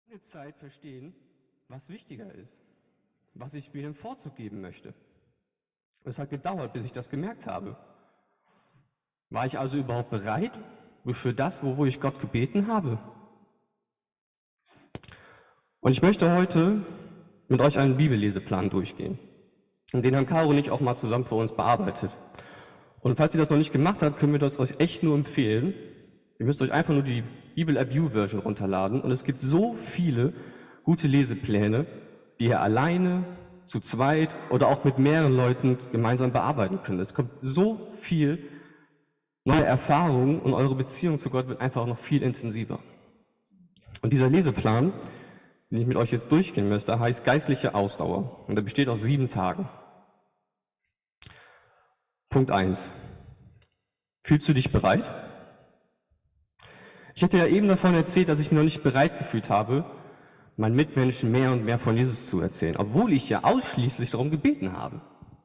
eine Zeit verstehen, was wichtiger ist, was ich mir den Vorzug geben möchte. Es hat gedauert, bis ich das gemerkt habe. War ich also überhaupt bereit für das, wo ich Gott gebeten habe? Und ich möchte heute mit euch einen Bibelleseplan durchgehen. Und den haben Caro und ich auch mal zusammen für uns bearbeitet. Und falls ihr das noch nicht gemacht habt, können wir das euch echt nur empfehlen. Ihr müsst euch einfach nur die Bibel-App U-Version runterladen. Und es gibt so viele gute Lesepläne, die ihr alleine, zu zweit oder auch mit mehreren Leuten gemeinsam bearbeiten könnt. Es kommt so viel neue Erfahrungen und eure Beziehung zu Gott wird einfach noch viel intensiver. Und dieser Leseplan, den ich mit euch jetzt durchgehen möchte, heißt geistliche Ausdauer. Und er besteht aus 7 Tagen. Punkt 1. Fühlst du dich bereit? Ich hatte ja eben davon erzählt, dass ich mich noch nicht bereit gefühlt habe, meinen Mitmenschen mehr und mehr von Jesus zu erzählen, obwohl ich ja ausschließlich darum gebeten habe.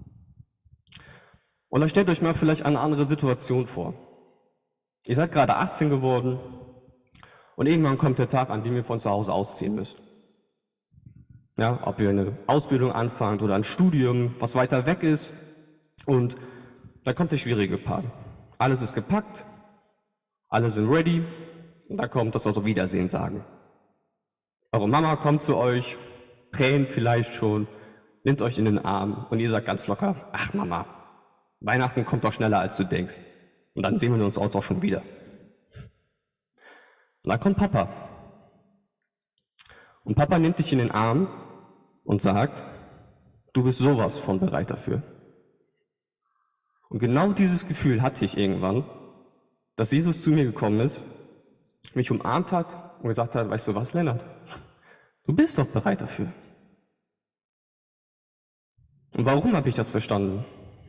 Und dann stellt euch mal vielleicht eine andere Situation vor. Ihr seid gerade 18 geworden und irgendwann kommt der Tag, an dem ihr von zu Hause ausziehen müsst. Ja, ob ihr eine Ausbildung anfangt oder ein Studium, was weiter weg ist. Und da kommt der schwierige Part. Alles ist gepackt, alle sind ready und da kommt das also Wiedersehen sagen. Eure Mama kommt zu euch, Tränen vielleicht schon, nimmt euch in den Arm und ihr sagt ganz locker, ach Mama, Weihnachten kommt doch schneller als du denkst. Und dann sehen wir uns auch schon wieder. Und dann kommt Papa. Und Papa nimmt dich in den Arm und sagt, du bist sowas von bereit dafür. Und genau dieses Gefühl hatte ich irgendwann, dass Jesus zu mir gekommen ist, mich umarmt hat und gesagt hat, weißt du was, Lennart, du bist doch bereit dafür. Und warum habe ich das verstanden?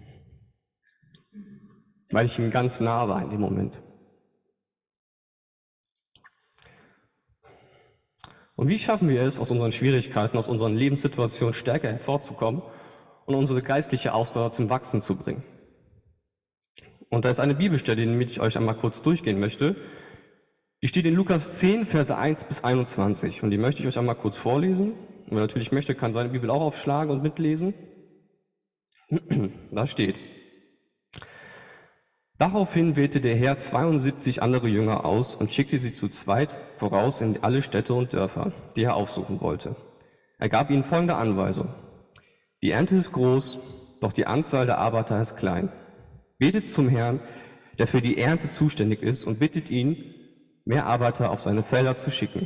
Weil ich ihm ganz nah war in dem Moment. Und wie schaffen wir es, aus unseren Schwierigkeiten, aus unseren Lebenssituationen stärker hervorzukommen und unsere geistliche Ausdauer zum Wachsen zu bringen? Und da ist eine Bibelstelle, die ich euch einmal kurz durchgehen möchte. Die steht in Lukas 10, Verse 1 bis 21. Und die möchte ich euch einmal kurz vorlesen. Und wer natürlich möchte, kann seine Bibel auch aufschlagen und mitlesen. Da steht: Daraufhin wählte der Herr 72 andere Jünger aus und schickte sie zu zweit voraus in alle Städte und Dörfer, die er aufsuchen wollte. Er gab ihnen folgende Anweisung: Die Ernte ist groß, doch die Anzahl der Arbeiter ist klein. Betet zum Herrn, der für die Ernte zuständig ist, und bittet ihn, mehr Arbeiter auf seine Felder zu schicken.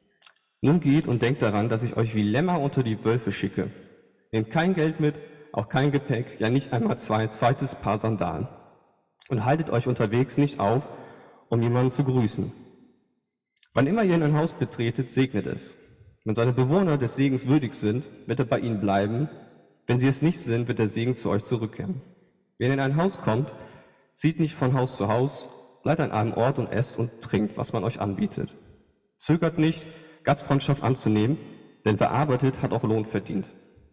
Nun geht und denkt daran, dass ich euch wie Lämmer unter die Wölfe schicke. Nehmt kein Geld mit, auch kein Gepäck, ja nicht einmal zweites Paar Sandalen. Und haltet euch unterwegs nicht auf, um jemanden zu grüßen. Wann immer ihr in ein Haus betretet, segnet es. Wenn seine Bewohner des Segens würdig sind, wird er bei ihnen bleiben. Wenn sie es nicht sind, wird der Segen zu euch zurückkehren. Wenn ihr in ein Haus kommt, zieht nicht von Haus zu Haus, bleibt an einem Ort und esst und trinkt, was man euch anbietet. Zögert nicht, Gastfreundschaft anzunehmen, denn wer arbeitet, hat auch Lohn verdient.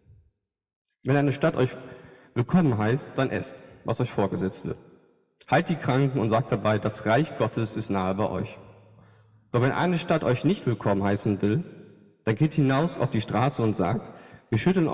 Wenn eine Stadt euch willkommen heißt, dann esst, was euch vorgesetzt wird. Heilt die Kranken und sagt dabei, das Reich Gottes ist nahe bei euch. Doch wenn eine Stadt euch nicht willkommen heißen will, dann geht hinaus auf die Straße und sagt, wir schütteln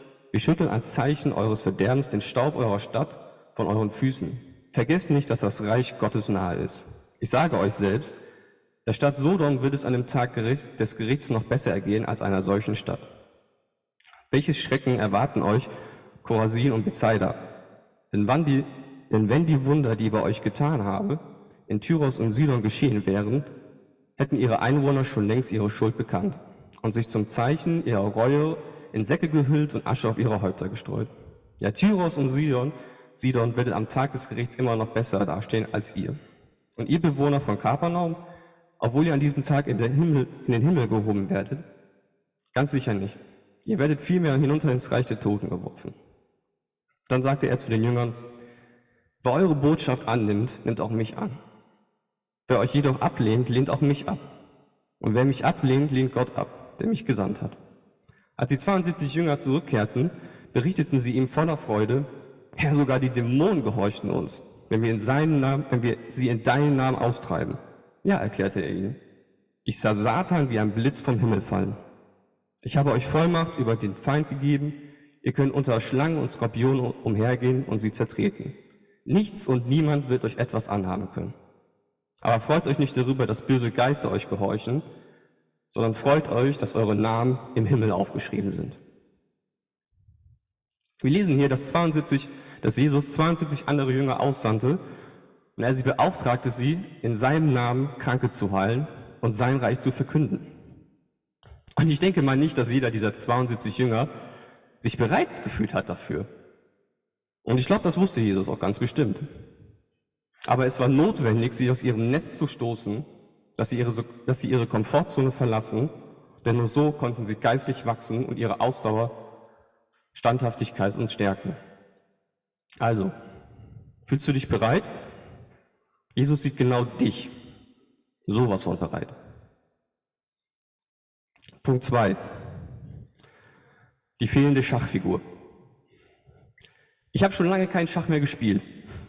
als Zeichen eures Verderbens den Staub eurer Stadt von euren Füßen. Vergesst nicht, dass das Reich Gottes nahe ist. Ich sage euch selbst, der Stadt Sodom wird es an dem Tag des Gerichts noch besser ergehen als einer solchen Stadt. Welches Schrecken erwarten euch Chorasin und Bethsaida? Denn wenn die Wunder, die ich bei euch getan habe, in Tyros und Sidon geschehen wären, hätten ihre Einwohner schon längst ihre Schuld bekannt und sich zum Zeichen ihrer Reue in Säcke gehüllt und Asche auf ihre Häupter gestreut. Ja, Tyros und Sidon werdet am Tag des Gerichts immer noch besser dastehen als ihr. Und ihr Bewohner von Kapernaum, obwohl ihr an diesem Tag in den Himmel gehoben werdet, ganz sicher nicht. Ihr werdet vielmehr hinunter ins Reich der Toten geworfen. Dann sagte er zu den Jüngern, wer eure Botschaft annimmt, nimmt auch mich an. Wer euch jedoch ablehnt, lehnt auch mich ab. Und wer mich ablehnt, lehnt Gott ab, der mich gesandt hat. Als die 72 Jünger zurückkehrten, berichteten sie ihm voller Freude, Herr, sogar die Dämonen gehorchten uns, wenn wir sie in deinem Namen austreiben. Ja, erklärte er ihnen. Ich sah Satan wie ein Blitz vom Himmel fallen. Ich habe euch Vollmacht über den Feind gegeben. Ihr könnt unter Schlangen und Skorpionen umhergehen und sie zertreten. Nichts und niemand wird euch etwas anhaben können. Aber freut euch nicht darüber, dass böse Geister euch gehorchen, sondern freut euch, dass eure Namen im Himmel aufgeschrieben sind. Wir lesen hier, dass Jesus 72 andere Jünger aussandte und er sie beauftragte, sie in seinem Namen Kranke zu heilen und sein Reich zu verkünden. Und ich denke mal nicht, dass jeder dieser 72 Jünger sich bereit gefühlt hat dafür. Und ich glaube, das wusste Jesus auch ganz bestimmt. Aber es war notwendig, sie aus ihrem Nest zu stoßen, dass sie ihre Komfortzone verlassen, denn nur so konnten sie geistlich wachsen und ihre Ausdauer, Standhaftigkeit und stärken. Also, fühlst du dich bereit? Jesus sieht genau dich. Sowas von bereit. Punkt 2. Die fehlende Schachfigur. Ich habe schon lange keinen Schach mehr gespielt.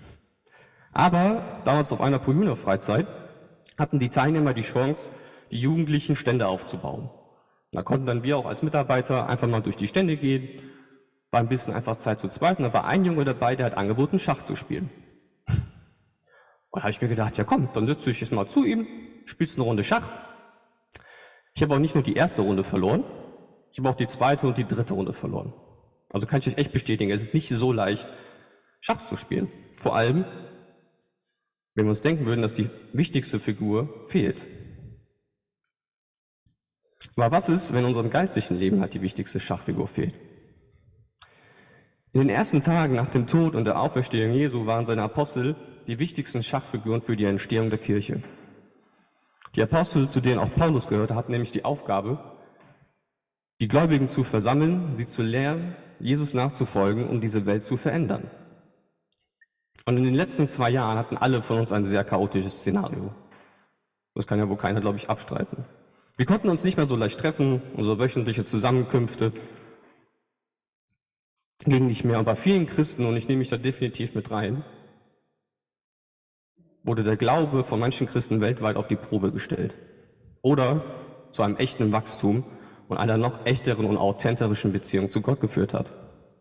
Aber damals auf einer Pro-Junior-Freizeit hatten die Teilnehmer die Chance, die Jugendlichen Stände aufzubauen. Da konnten dann wir auch als Mitarbeiter einfach mal durch die Stände gehen, war ein bisschen einfach Zeit zu zweit und da war ein Junge dabei, der hat angeboten, Schach zu spielen. Und da habe ich mir gedacht, ja komm, dann setze ich jetzt mal zu ihm, spielst eine Runde Schach. Ich habe auch nicht nur die erste Runde verloren, ich habe auch die zweite und die dritte Runde verloren. Also kann ich euch echt bestätigen, es ist nicht so leicht, Schach zu spielen. Vor allem, wenn wir uns denken würden, dass die wichtigste Figur fehlt. Aber was ist, wenn in unserem geistlichen Leben halt die wichtigste Schachfigur fehlt? In den ersten Tagen nach dem Tod und der Auferstehung Jesu waren seine Apostel die wichtigsten Schachfiguren für die Entstehung der Kirche. Die Apostel, zu denen auch Paulus gehörte, hatten nämlich die Aufgabe, die Gläubigen zu versammeln, sie zu lehren, Jesus nachzufolgen, um diese Welt zu verändern. Und in den letzten 2 Jahren hatten alle von uns ein sehr chaotisches Szenario. Das kann ja wohl keiner, glaube ich, abstreiten. Wir konnten uns nicht mehr so leicht treffen, unsere wöchentliche Zusammenkünfte gingen nicht mehr. Und bei vielen Christen, und ich nehme mich da definitiv mit rein, wurde der Glaube von manchen Christen weltweit auf die Probe gestellt. Oder zu einem echten Wachstum und einer noch echteren und authentischen Beziehung zu Gott geführt hat.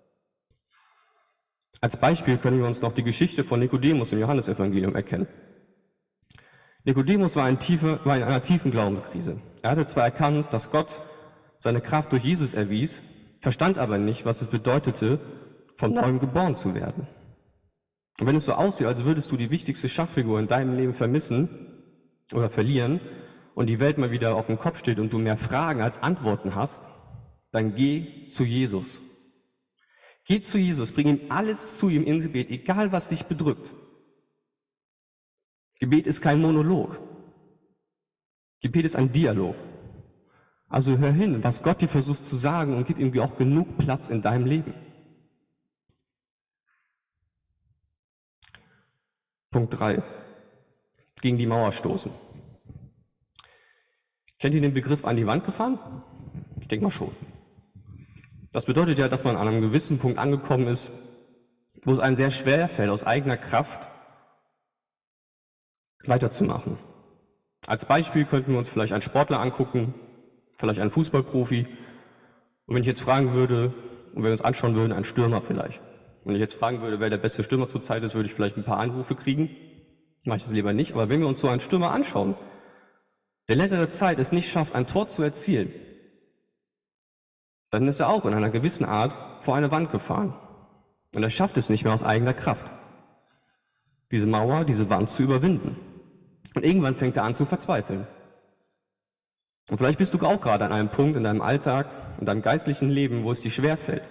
Als Beispiel können wir uns noch die Geschichte von Nikodemus im Johannesevangelium erkennen. Nikodemus war in einer tiefen Glaubenskrise. Er hatte zwar erkannt, dass Gott seine Kraft durch Jesus erwies, verstand aber nicht, was es bedeutete, von neuem geboren zu werden. Und wenn es so aussieht, als würdest du die wichtigste Schachfigur in deinem Leben vermissen oder verlieren und die Welt mal wieder auf dem Kopf steht und du mehr Fragen als Antworten hast, dann geh zu Jesus. Geh zu Jesus, bring ihm alles zu ihm ins Gebet, egal was dich bedrückt. Gebet ist kein Monolog. Gebet ist ein Dialog. Also hör hin, was Gott dir versucht zu sagen und gib ihm auch genug Platz in deinem Leben. Punkt 3. Gegen die Mauer stoßen. Kennt ihr den Begriff an die Wand gefahren? Ich denke mal schon. Das bedeutet ja, dass man an einem gewissen Punkt angekommen ist, wo es einem sehr schwer fällt, aus eigener Kraft weiterzumachen. Als Beispiel könnten wir uns vielleicht einen Sportler angucken, vielleicht einen Fußballprofi. Und wenn ich jetzt fragen würde, und wenn wir uns anschauen würden, einen Stürmer vielleicht. Wenn ich jetzt fragen würde, wer der beste Stürmer zurzeit ist, würde ich vielleicht ein paar Anrufe kriegen. Mache ich das lieber nicht. Aber wenn wir uns so einen Stürmer anschauen, der längere Zeit es nicht schafft, ein Tor zu erzielen, dann ist er auch in einer gewissen Art vor eine Wand gefahren. Und er schafft es nicht mehr aus eigener Kraft, diese Mauer, diese Wand zu überwinden. Und irgendwann fängt er an zu verzweifeln. Und vielleicht bist du auch gerade an einem Punkt in deinem Alltag, in deinem geistlichen Leben, wo es dir schwerfällt.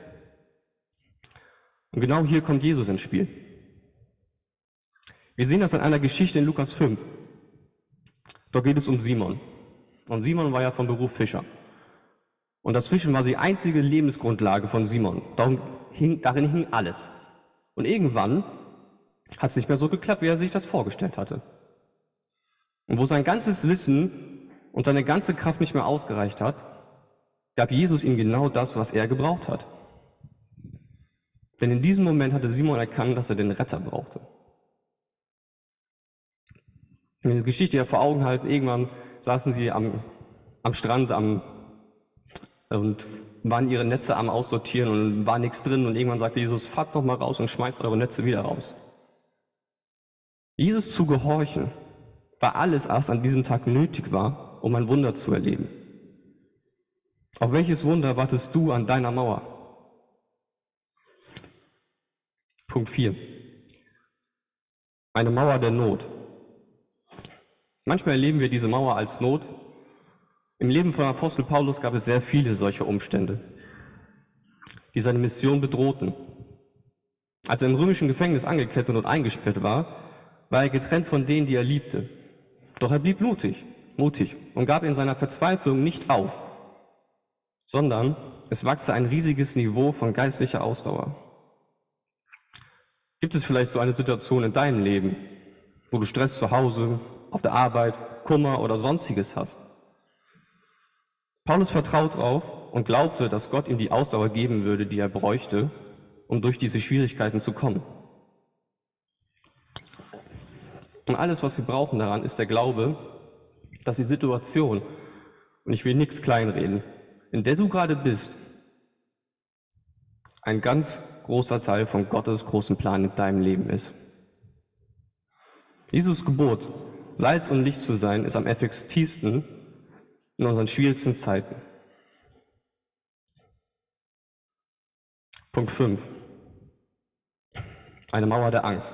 Und genau hier kommt Jesus ins Spiel. Wir sehen das in einer Geschichte in Lukas 5. Dort geht es um Simon. Und Simon war ja von Beruf Fischer. Und das Fischen war die einzige Lebensgrundlage von Simon. Darin hing alles. Und irgendwann hat es nicht mehr so geklappt, wie er sich das vorgestellt hatte. Und wo sein ganzes Wissen und seine ganze Kraft nicht mehr ausgereicht hat, gab Jesus ihm genau das, was er gebraucht hat. Denn in diesem Moment hatte Simon erkannt, dass er den Retter brauchte. Wenn wir die Geschichte ja vor Augen halten, irgendwann saßen sie am Strand und waren ihre Netze am Aussortieren und war nichts drin. Und irgendwann sagte Jesus, fahrt noch mal raus und schmeißt eure Netze wieder raus. Jesus zu gehorchen war alles, was an diesem Tag nötig war, um ein Wunder zu erleben. Auf welches Wunder wartest du an deiner Mauer? Punkt 4. Eine Mauer der Not. Manchmal erleben wir diese Mauer als Not. Im Leben von Apostel Paulus gab es sehr viele solcher Umstände, die seine Mission bedrohten. Als er im römischen Gefängnis angekettet und eingesperrt war er getrennt von denen, die er liebte. Doch er blieb mutig und gab in seiner Verzweiflung nicht auf, sondern es wachste ein riesiges Niveau von geistlicher Ausdauer. Gibt es vielleicht so eine Situation in deinem Leben, wo du Stress zu Hause, auf der Arbeit, Kummer oder Sonstiges hast? Paulus vertraut darauf und glaubte, dass Gott ihm die Ausdauer geben würde, die er bräuchte, um durch diese Schwierigkeiten zu kommen. Und alles, was wir brauchen daran, ist der Glaube, dass die Situation, und ich will nichts kleinreden, in der du gerade bist, ein ganz großer Teil von Gottes großen Plan in deinem Leben ist. Jesus Gebot, Salz und Licht zu sein, ist am effektivsten in unseren schwierigsten Zeiten. Punkt 5. Eine Mauer der Angst.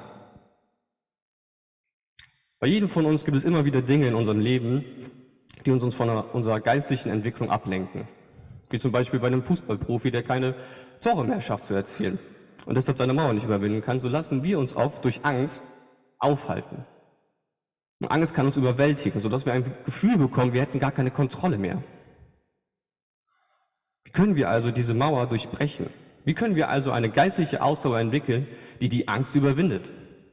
Bei jedem von uns gibt es immer wieder Dinge in unserem Leben, die uns von unserer geistlichen Entwicklung ablenken. Wie zum Beispiel bei einem Fußballprofi, der keine Tore mehr schafft zu erzielen und deshalb seine Mauer nicht überwinden kann. So lassen wir uns oft durch Angst aufhalten. Und Angst kann uns überwältigen, sodass wir ein Gefühl bekommen, wir hätten gar keine Kontrolle mehr. Wie können wir also diese Mauer durchbrechen? Wie können wir also eine geistliche Ausdauer entwickeln, die die Angst überwindet?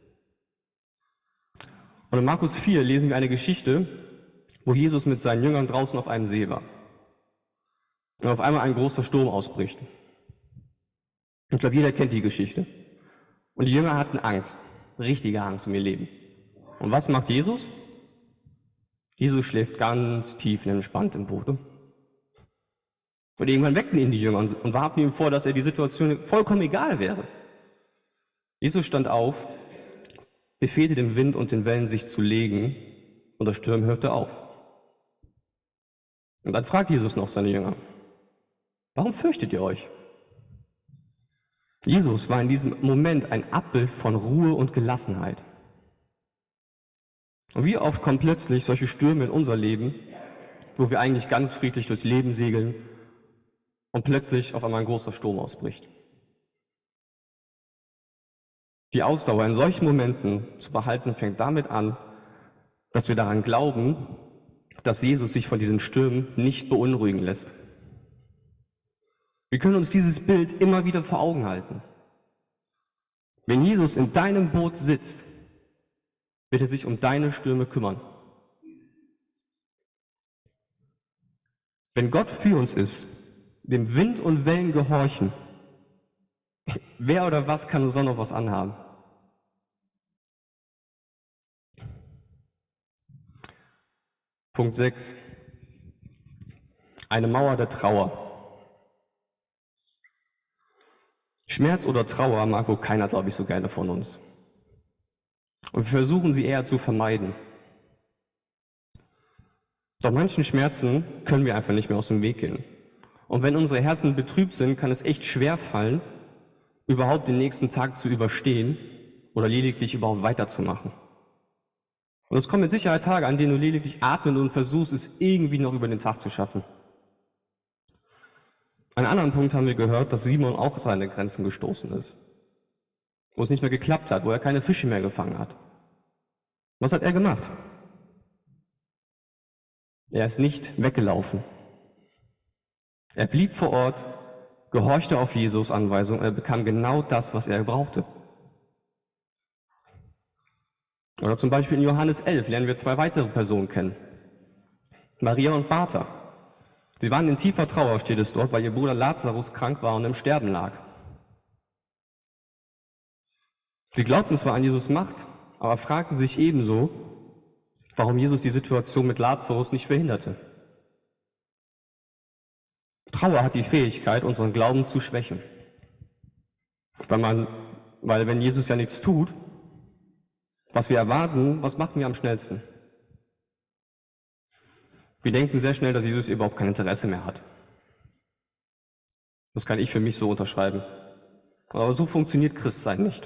Und in Markus 4 lesen wir eine Geschichte, wo Jesus mit seinen Jüngern draußen auf einem See war. Und auf einmal ein großer Sturm ausbricht. Ich glaube, jeder kennt die Geschichte. Und die Jünger hatten Angst, richtige Angst um ihr Leben. Und was macht Jesus? Jesus schläft ganz tief und entspannt im Boot. Und irgendwann weckten ihn die Jünger und warfen ihm vor, dass er die Situation vollkommen egal wäre. Jesus stand auf, befehlte dem Wind und den Wellen, sich zu legen, und der Sturm hörte auf. Und dann fragt Jesus noch seine Jünger, warum fürchtet ihr euch? Jesus war in diesem Moment ein Abbild von Ruhe und Gelassenheit. Und wie oft kommen plötzlich solche Stürme in unser Leben, wo wir eigentlich ganz friedlich durchs Leben segeln und plötzlich auf einmal ein großer Sturm ausbricht. Die Ausdauer in solchen Momenten zu behalten, fängt damit an, dass wir daran glauben, dass Jesus sich von diesen Stürmen nicht beunruhigen lässt. Wir können uns dieses Bild immer wieder vor Augen halten. Wenn Jesus in deinem Boot sitzt, wird er sich um deine Stürme kümmern. Wenn Gott für uns ist, dem Wind und Wellen gehorchen, wer oder was kann uns sonst noch was anhaben? Punkt 6. Eine Mauer der Trauer. Schmerz oder Trauer mag wohl keiner, glaube ich, so gerne von uns. Und wir versuchen sie eher zu vermeiden. Doch manchen Schmerzen können wir einfach nicht mehr aus dem Weg gehen. Und wenn unsere Herzen betrübt sind, kann es echt schwer fallen, überhaupt den nächsten Tag zu überstehen oder lediglich überhaupt weiterzumachen. Und es kommen mit Sicherheit Tage, an denen du lediglich atmen und versuchst, es irgendwie noch über den Tag zu schaffen. An einem anderen Punkt haben wir gehört, dass Simon auch an seine Grenzen gestoßen ist. Wo es nicht mehr geklappt hat, wo er keine Fische mehr gefangen hat. Was hat er gemacht? Er ist nicht weggelaufen. Er blieb vor Ort, gehorchte auf Jesus' Anweisung und er bekam genau das, was er brauchte. Oder zum Beispiel in Johannes 11 lernen wir zwei weitere Personen kennen. Maria und Martha. Sie waren in tiefer Trauer, steht es dort, weil ihr Bruder Lazarus krank war und im Sterben lag. Sie glaubten zwar an Jesus' Macht, aber fragten sich ebenso, warum Jesus die Situation mit Lazarus nicht verhinderte. Trauer hat die Fähigkeit, unseren Glauben zu schwächen. Weil wenn Jesus ja nichts tut, was wir erwarten, was machen wir am schnellsten? Wir denken sehr schnell, dass Jesus überhaupt kein Interesse mehr hat. Das kann ich für mich so unterschreiben. Aber so funktioniert Christsein nicht.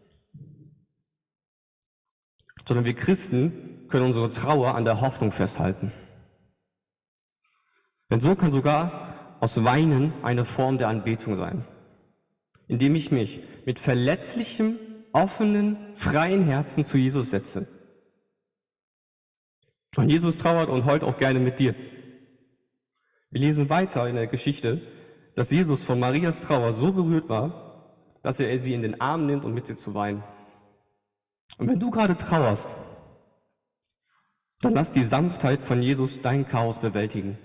Sondern wir Christen können unsere Trauer an der Hoffnung festhalten. Denn so kann sogar aus Weinen eine Form der Anbetung sein, indem ich mich mit verletzlichem, offenen, freien Herzen zu Jesus setze. Und Jesus trauert und heult auch gerne mit dir. Wir lesen weiter in der Geschichte, dass Jesus von Marias Trauer so berührt war, dass er sie in den Arm nimmt, um mit ihr zu weinen. Und wenn du gerade trauerst, dann lass die Sanftheit von Jesus dein Chaos bewältigen.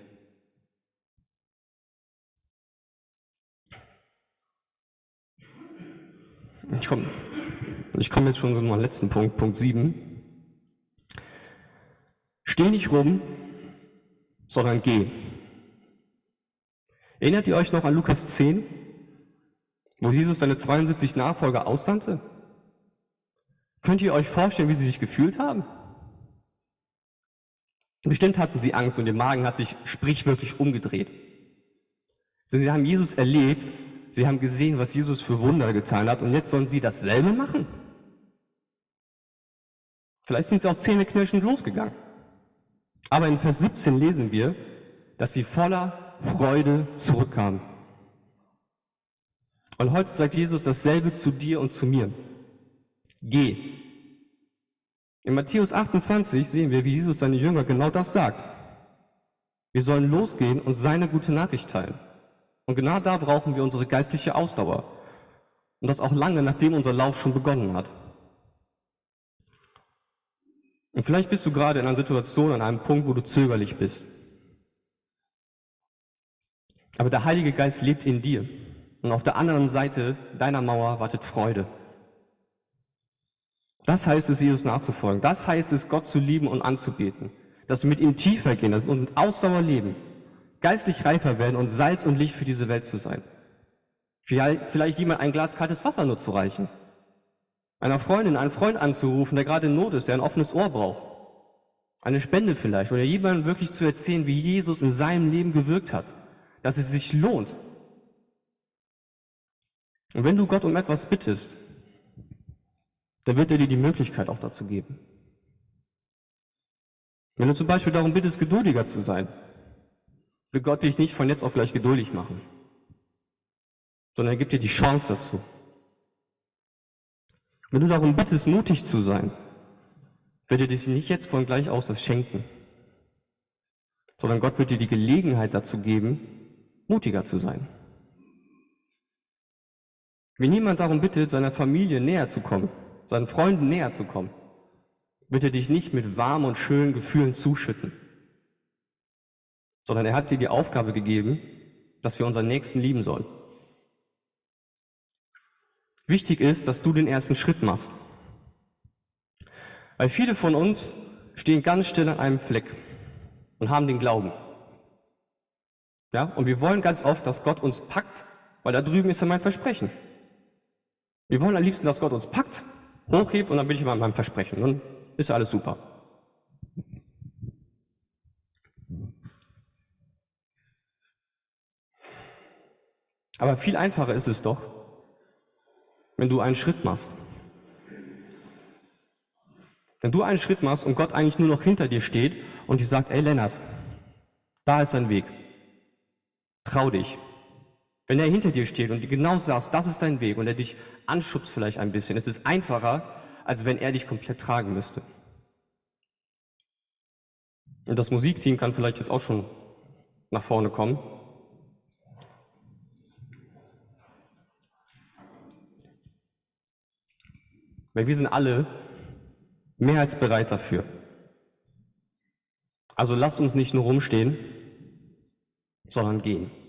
Ich komme jetzt schon zu meinem letzten Punkt, Punkt 7. Steh nicht rum, sondern geh. Erinnert ihr euch noch an Lukas 10, wo Jesus seine 72 Nachfolger aussandte? Könnt ihr euch vorstellen, wie sie sich gefühlt haben? Bestimmt hatten sie Angst und ihr Magen hat sich sprichwörtlich umgedreht. Denn sie haben Jesus erlebt, sie haben gesehen, was Jesus für Wunder getan hat und jetzt sollen sie dasselbe machen. Vielleicht sind sie auch zähneknirschend losgegangen. Aber in Vers 17 lesen wir, dass sie voller Freude zurückkamen. Und heute sagt Jesus dasselbe zu dir und zu mir. Geh. In Matthäus 28 sehen wir, wie Jesus seine Jünger genau das sagt. Wir sollen losgehen und seine gute Nachricht teilen. Und genau da brauchen wir unsere geistliche Ausdauer. Und das auch lange, nachdem unser Lauf schon begonnen hat. Und vielleicht bist du gerade in einer Situation, an einem Punkt, wo du zögerlich bist. Aber der Heilige Geist lebt in dir. Und auf der anderen Seite deiner Mauer wartet Freude. Das heißt es, Jesus nachzufolgen. Das heißt es, Gott zu lieben und anzubeten. Dass wir mit ihm tiefer gehen und mit Ausdauer leben. Geistlich reifer werden und Salz und Licht für diese Welt zu sein. Vielleicht jemand ein Glas kaltes Wasser nur zu reichen. Einer Freundin, einen Freund anzurufen, der gerade in Not ist, der ein offenes Ohr braucht. Eine Spende vielleicht. Oder jemandem wirklich zu erzählen, wie Jesus in seinem Leben gewirkt hat. Dass es sich lohnt. Und wenn du Gott um etwas bittest, dann wird er dir die Möglichkeit auch dazu geben. Wenn du zum Beispiel darum bittest, geduldiger zu sein, will Gott dich nicht von jetzt auf gleich geduldig machen, sondern er gibt dir die Chance dazu. Wenn du darum bittest, mutig zu sein, wird er dir nicht jetzt von gleich aus das schenken, sondern Gott wird dir die Gelegenheit dazu geben, mutiger zu sein. Wenn jemand darum bittet, seiner Familie näher zu kommen, seinen Freunden näher zu kommen, wird er dich nicht mit warmen und schönen Gefühlen zuschütten, sondern er hat dir die Aufgabe gegeben, dass wir unseren Nächsten lieben sollen. Wichtig ist, dass du den ersten Schritt machst. Weil viele von uns stehen ganz still an einem Fleck und haben den Glauben. Ja? Und wir wollen ganz oft, dass Gott uns packt, weil da drüben ist ja mein Versprechen. Wir wollen am liebsten, dass Gott uns packt, hochhebt und dann bin ich immer an meinem Versprechen. Dann ist ja alles super. Aber viel einfacher ist es doch, wenn du einen Schritt machst. Wenn du einen Schritt machst und Gott eigentlich nur noch hinter dir steht und dir sagt, ey Lennart, da ist dein Weg. Trau dich. Wenn er hinter dir steht und dir genau sagst, das ist dein Weg und er dich anschubst vielleicht ein bisschen, es ist einfacher, als wenn er dich komplett tragen müsste. Und das Musikteam kann vielleicht jetzt auch schon nach vorne kommen. Weil wir sind alle mehr als bereit dafür. Also lasst uns nicht nur rumstehen, sondern gehen.